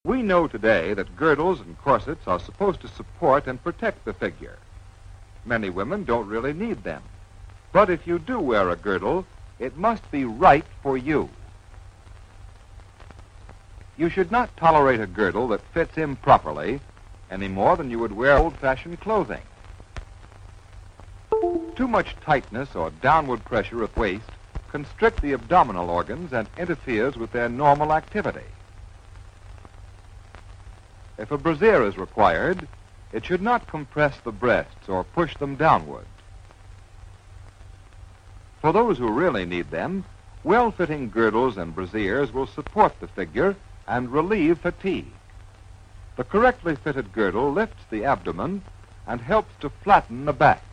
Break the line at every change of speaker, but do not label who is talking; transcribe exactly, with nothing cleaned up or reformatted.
We know today that girdles and corsets are supposed to support and protect the figure. Many women don't really need them. But if you do wear a girdle, it must be right for you. You should not tolerate a girdle that fits improperly any more than you would wear old-fashioned clothing. Too much tightness or downward pressure at waist constrict the abdominal organs and interferes with their normal activity. If a brassiere is required, it should not compress the breasts or push them downward. For those who really need them, well-fitting girdles and brassieres will support the figure and relieve fatigue. The correctly fitted girdle lifts the abdomen and helps to flatten the back.